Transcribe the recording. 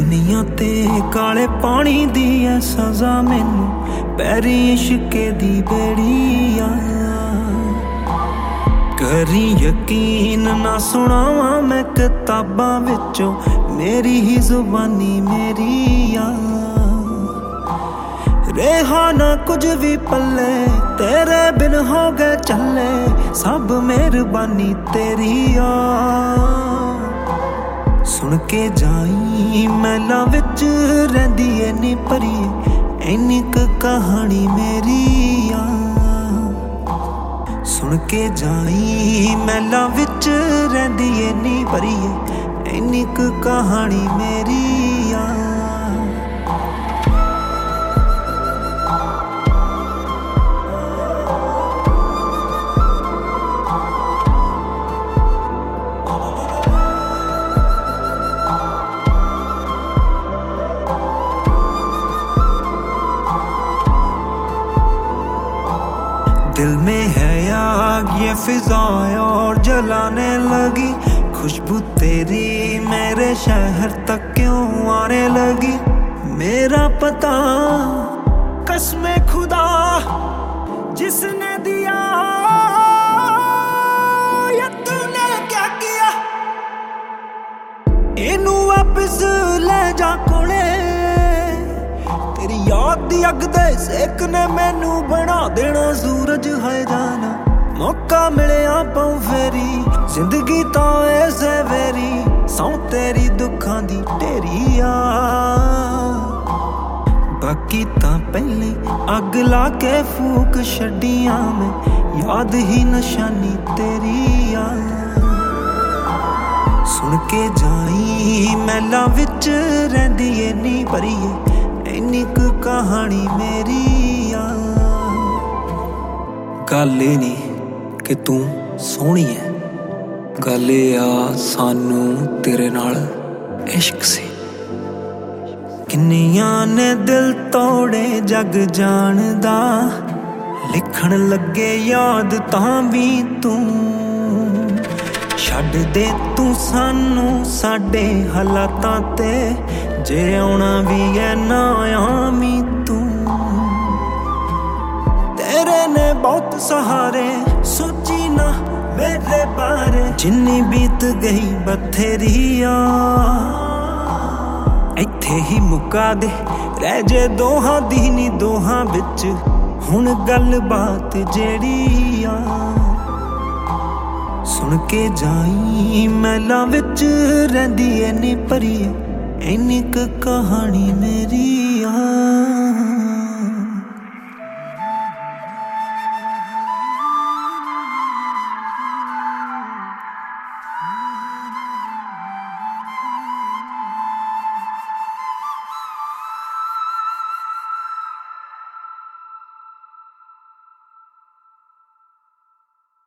दुनिया ते काले पानी दी है सजा मैनू पैरी इश्के दी बेड़ी आ करी यकीन ना सुनावा मैं किताबां विचों मेरी ही जुबानी मेरी आ रेहा ना कुछ भी पल्ले तेरे बिन हो गए चले सब मेहरबानी तेरी आ सुन के जाई मैला विच रहिंदी ऐ नी भरी इन्नी क कहानी मेरी आ सुन के जाई मैला विच रहिंदी ऐ नी भरी इन्नी क कहानी मेरी आ दिल में है आग ये फिजाएं और जलाने लगी खुशबू तेरी मेरे शहर तक क्यों आने लगी मेरा पता कसमे खुदा जिसने दिया ये तूने क्या किया इनू वापस ले जा कोले तेरी याद दी अग दे सेक ने मैनू बना देना सूरज है जाना मौका मिले पाऊं फेरी जिंदगी तो ऐसे वेरी सौ तेरी दुखां दी ढेरी आ बाकी तां पहले अग ला के फूक छड्डियां मैं याद ही निशानी तेरी आ सुन के जाई मैला विच रहिंदी ऐ नी भरी इन्नी क कहानी मेरी आ गल ए नी कि तू सोहनी है गल ए आ सानू तेरे नाल इश्क सी किन्नियां ने दिल तोड़े जग जानदा लिखण लगे याद तां भी तू छड्ड दे तू सानू साडे हालातां ते जे आउणा भी है ना आमी तू तेरे ने बहुत सहारे सोची ना मेरे बारे जिन्नी बीत गई बथेरी आ इत्थे ही मुका दे रह जे दोहां दी नी दोहां विच हुण गल बात जेड़ी आ सुन के जाई मैला विच रहिंदी ऐ नी भरी इन्नी क कहानी मेरी आ